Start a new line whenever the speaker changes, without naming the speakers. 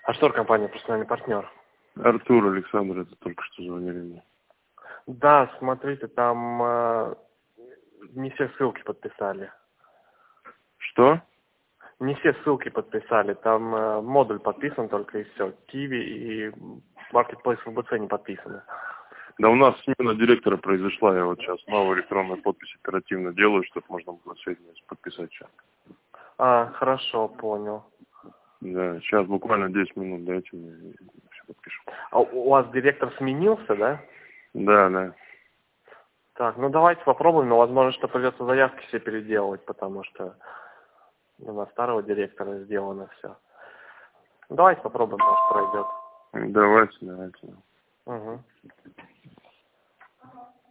Аштор, компания «Профессиональный партнер».
Артур, Александр, это только что звонили мне.
Да, смотрите, там не все ссылки подписали.
Что?
Не все ссылки подписали, там модуль подписан только и все. Киви и Marketplace ВБЦ не подписаны.
Да у нас смена директора произошла, я вот сейчас новую электронную подпись оперативно делаю, чтобы можно было сведения подписать сейчас.
Хорошо, понял.
Да, сейчас буквально 10 минут дайте мне, все подпишу.
А у вас директор сменился, да?
Да, да.
Так, ну давайте попробуем, но возможно, что придется заявки все переделывать, потому что на старого директора сделано все. Давайте попробуем, может пройдет.
Давайте.
Угу.